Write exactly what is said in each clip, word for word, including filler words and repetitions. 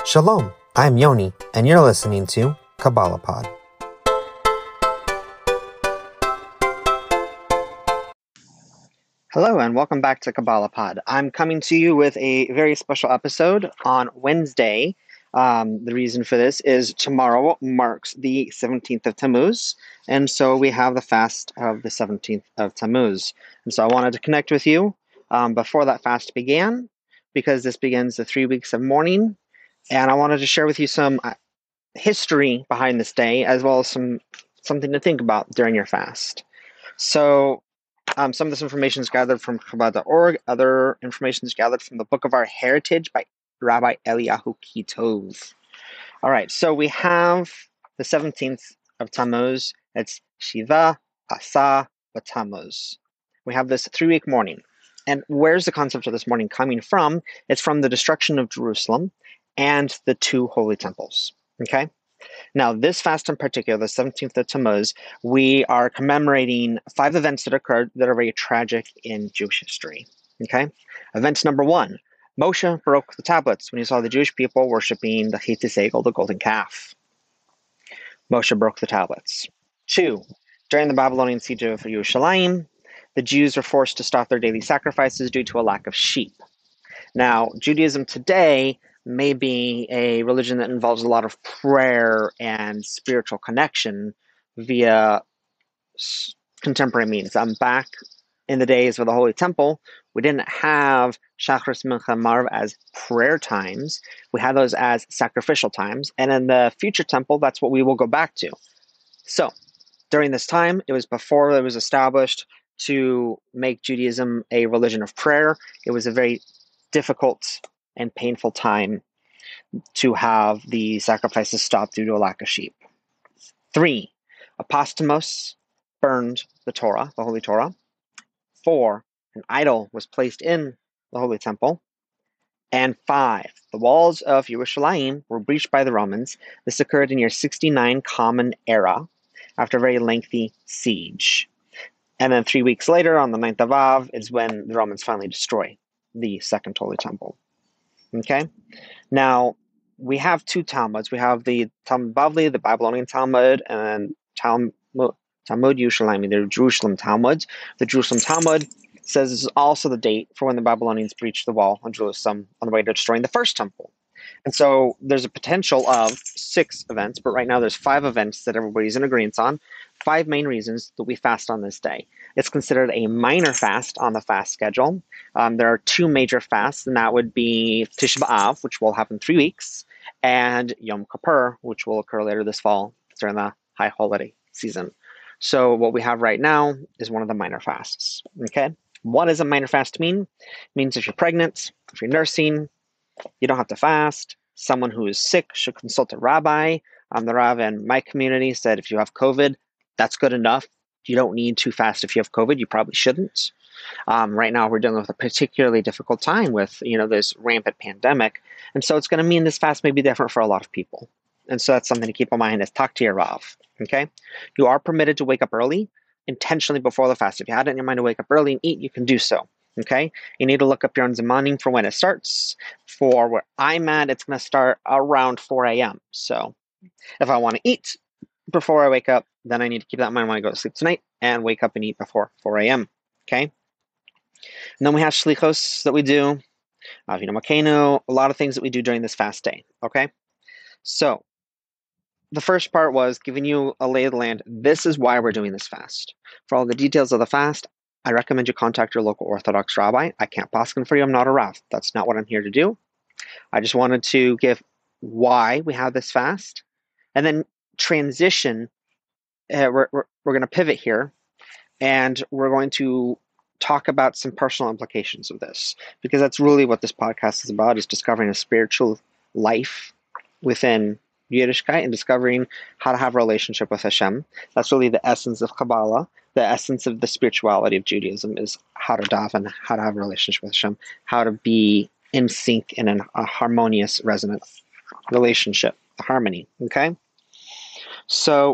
Shalom, I'm Yoni, and you're listening to Kabbalah Pod. Hello, and welcome back to Kabbalah Pod. I'm coming to you with a very special episode on Wednesday. Um, the reason for this is tomorrow marks the seventeenth of Tammuz, and so we have the fast of the seventeenth of Tammuz. And so I wanted to connect with you um, before that fast began, because this begins the three weeks of mourning, and I wanted to share with you some uh, history behind this day, as well as some something to think about during your fast. So um, some of this information is gathered from Chabad dot org. Other information is gathered from the Book of Our Heritage by Rabbi Eliyahu Kitov. All right, so we have the seventeenth of Tammuz. It's Shiva Asa B'Tammuz. We have this three-week mourning. And where's the concept of this mourning coming from? It's from the destruction of Jerusalem and the two holy temples. Okay? Now, this fast in particular, the seventeenth of Tammuz, we are commemorating five events that occurred that are very tragic in Jewish history. Okay? Event number one, Moshe broke the tablets when he saw the Jewish people worshiping the Chet Egel, the golden calf. Moshe broke the tablets. Two, during the Babylonian siege of Yerushalayim, the Jews were forced to stop their daily sacrifices due to a lack of sheep. Now, Judaism today may be a religion that involves a lot of prayer and spiritual connection via contemporary means. I'm back in the days of the Holy Temple. We didn't have Shachris, Mincha, Marv as prayer times. We had those as sacrificial times. And in the future temple, that's what we will go back to. So, during this time, it was before it was established to make Judaism a religion of prayer. It was a very difficult and painful time to have the sacrifices stopped due to a lack of sheep. Three, Apostemos burned the Torah, the Holy Torah. Four, an idol was placed in the Holy Temple. And five, the walls of Yerushalayim were breached by the Romans. This occurred in year sixty-nine Common Era, after a very lengthy siege. And then three weeks later, on the ninth of Av, is when the Romans finally destroy the Second Holy Temple. Okay? Now, we have two Talmuds. We have the Talmud Bavli, the Babylonian Talmud, and Talmud, Talmud Yerushalayim, the Jerusalem Talmud. The Jerusalem Talmud says this is also the date for when the Babylonians breached the wall on Jerusalem on the way to destroying the first temple. And so there's a potential of six events, but right now there's five events that everybody's in agreement on. Five main reasons that we fast on this day. It's considered a minor fast on the fast schedule. Um, there are two major fasts, and that would be Tisha B'Av, which will happen three weeks, and Yom Kippur, which will occur later this fall during the high holiday season. So what we have right now is one of the minor fasts. Okay, what does a minor fast mean? It means if you're pregnant, if you're nursing, you don't have to fast. Someone who is sick should consult a rabbi. Um, the Rav in my community said if you have COVID, that's good enough. You don't need to fast if you have COVID. You probably shouldn't. Um, right now, we're dealing with a particularly difficult time with, you know, this rampant pandemic. And so it's going to mean this fast may be different for a lot of people. And so that's something to keep in mind is talk to your Rav. Okay? You are permitted to wake up early, intentionally before the fast. If you had it in your mind to wake up early and eat, you can do so. Okay, you need to look up your own zemanim for when it starts. For where I'm at, it's going to start around four a.m. So if I want to eat before I wake up, then I need to keep that in mind when I go to sleep tonight and wake up and eat before four a.m. Okay, and then we have shlichos that we do, Avinu Malkeinu, a lot of things that we do during this fast day. Okay, so the first part was giving you a lay of the land. This is why we're doing this fast. For all the details of the fast, I recommend you contact your local Orthodox rabbi. I can't paskin for you. I'm not a Rav. That's not what I'm here to do. I just wanted to give why we have this fast, and then transition. Uh, we're we're, we're going to pivot here, and we're going to talk about some personal implications of this, because that's really what this podcast is about: is discovering a spiritual life within Yiddishkeit and discovering how to have a relationship with Hashem. That's really the essence of Kabbalah. The essence of the spirituality of Judaism is how to daven, how to have a relationship with Hashem, how to be in sync in an, a harmonious, resonant relationship, harmony. Okay? So,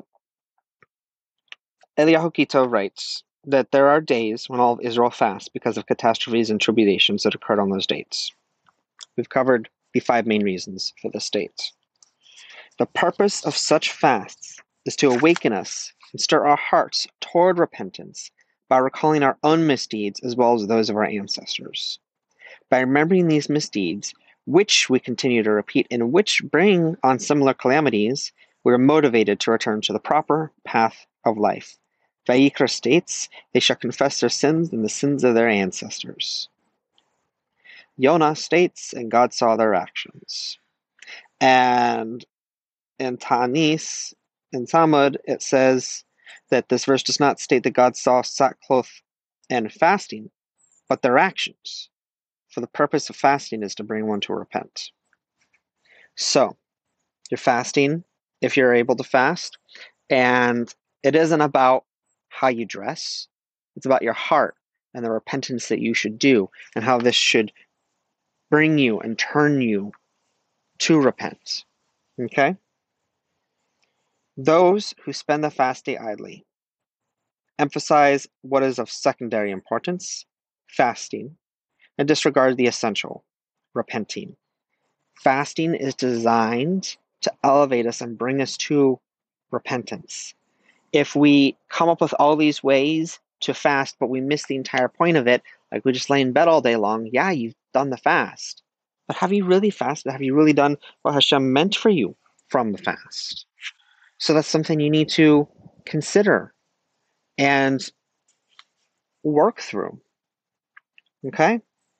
Eliyahu Kitov writes that there are days when all of Israel fasts because of catastrophes and tribulations that occurred on those dates. We've covered the five main reasons for this state. The purpose of such fasts is to awaken us and stir our hearts toward repentance by recalling our own misdeeds as well as those of our ancestors. By remembering these misdeeds, which we continue to repeat and which bring on similar calamities, we are motivated to return to the proper path of life. Vayikra states, they shall confess their sins and the sins of their ancestors. Yonah states, and God saw their actions. And in Ta'anis, in Talmud, it says that this verse does not state that God saw sackcloth and fasting, but their actions. For the purpose of fasting is to bring one to repent. So, you're fasting if you're able to fast, and it isn't about how you dress. It's about your heart and the repentance that you should do and how this should bring you and turn you to repent. Okay? Those who spend the fast day idly emphasize what is of secondary importance, fasting, and disregard the essential, repenting. Fasting is designed to elevate us and bring us to repentance. If we come up with all these ways to fast, but we miss the entire point of it, like we just lay in bed all day long, yeah, you've done the fast. But have you really fasted? Have you really done what Hashem meant for you from the fast? So that's something you need to consider and work through. Okay?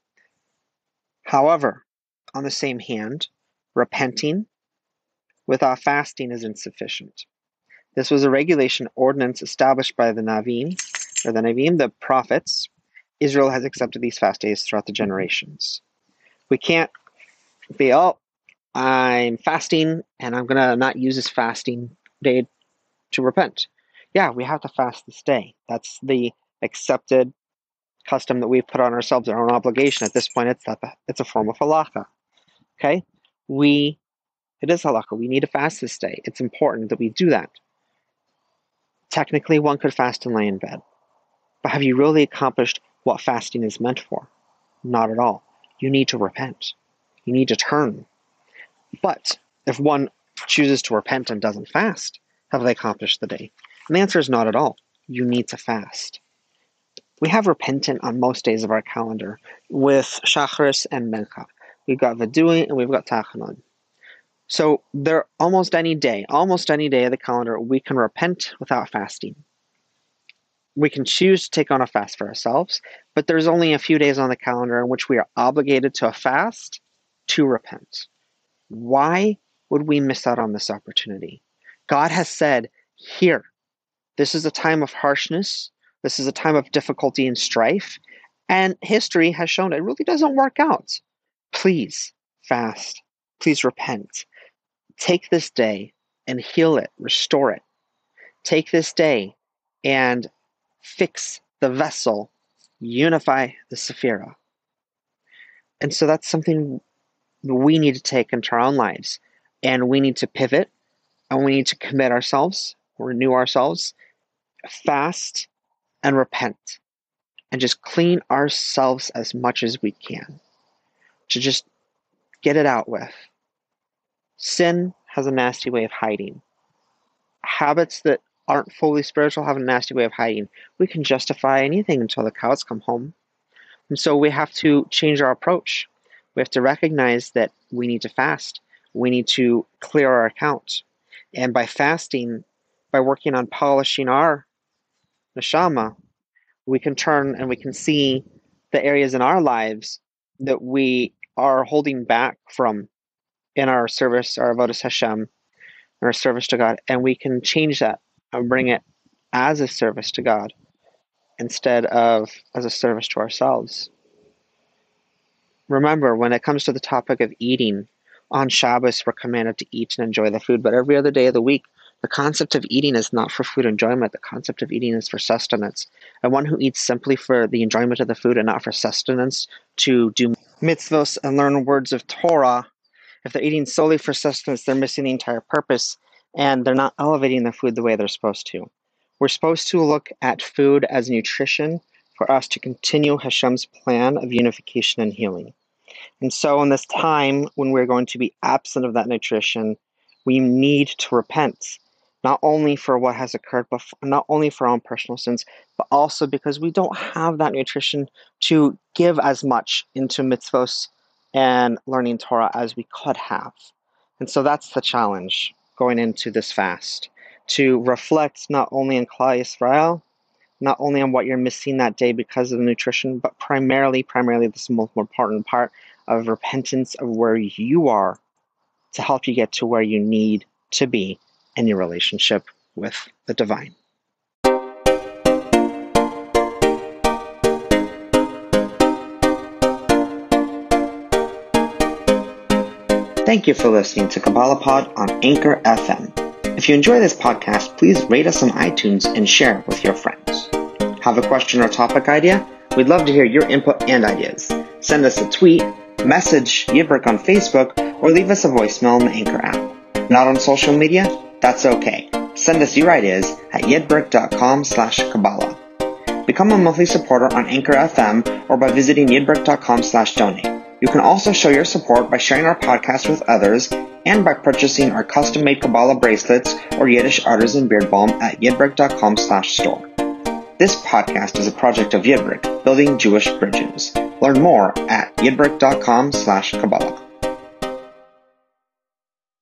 However, on the same hand, repenting without fasting is insufficient. This was a regulation ordinance established by the Navim, or the Navim, the prophets. Israel has accepted these fast days throughout the generations. We can't be, oh, I'm fasting and I'm going to not use this fasting day to repent. Yeah, we have to fast this day. That's the accepted custom that we've put on ourselves, our own obligation. At this point, it's a, it's a form of halakha. Okay? We, it is halakha. We need to fast this day. It's important that we do that. Technically, one could fast and lay in bed. But have you really accomplished what fasting is meant for? Not at all. You need to repent. You need to turn. But if one chooses to repent and doesn't fast, have they accomplished the day? And the answer is not at all. You need to fast. We have repentant on most days of our calendar with Shacharis and Mincha. We've got Vidui and we've got Tachanun. So there, almost any day, almost any day of the calendar, we can repent without fasting. We can choose to take on a fast for ourselves, but there's only a few days on the calendar in which we are obligated to a fast to repent. Why would we miss out on this opportunity? God has said, here, this is a time of harshness. This is a time of difficulty and strife. And history has shown it really doesn't work out. Please fast. Please repent. Take this day and heal it, restore it. Take this day and fix the vessel, unify the Sephirah. And so that's something we need to take into our own lives. And we need to pivot, and we need to commit ourselves, renew ourselves, fast, and repent. And just clean ourselves as much as we can. To just get it out with. Sin has a nasty way of hiding. Habits that aren't fully spiritual have a nasty way of hiding. We can justify anything until the cows come home. And so we have to change our approach. We have to recognize that we need to fast. We need to clear our account. And by fasting, by working on polishing our neshama, we can turn and we can see the areas in our lives that we are holding back from in our service, our avodas Hashem, our service to God, and we can change that and bring it as a service to God instead of as a service to ourselves. Remember, when it comes to the topic of eating, on Shabbos we're commanded to eat and enjoy the food, but every other day of the week, the concept of eating is not for food enjoyment. The concept of eating is for sustenance. And one who eats simply for the enjoyment of the food and not for sustenance to do mitzvos and learn words of Torah, if they're eating solely for sustenance, they're missing the entire purpose, and they're not elevating the food the way they're supposed to. We're supposed to look at food as nutrition for us to continue Hashem's plan of unification and healing. And so in this time when we're going to be absent of that nutrition, we need to repent, not only for what has occurred, but not only for our own personal sins, but also because we don't have that nutrition to give as much into mitzvos and learning Torah as we could have. And so that's the challenge going into this fast, to reflect not only on Klal Yisrael, not only on what you're missing that day because of the nutrition, but primarily, primarily, this is the most important part of repentance of where you are to help you get to where you need to be in your relationship with the divine. Thank you for listening to Kabbalah Pod on Anchor F M. If you enjoy this podcast, please rate us on iTunes and share with your friends. Have a question or topic idea? We'd love to hear your input and ideas. Send us a tweet, message Yidbrick on Facebook, or leave us a voicemail on the Anchor app. Not on social media? That's okay. Send us your ideas at yidbrick.com slash Kabbalah. Become a monthly supporter on Anchor F M or by visiting yidbrick.com slash donate. You can also show your support by sharing our podcast with others and by purchasing our custom-made Kabbalah bracelets or Yiddish artisan beard balm at yidbrick.com slash store. This podcast is a project of Yidbrick, building Jewish bridges. Learn more at yidbrick.com slash Kabbalah.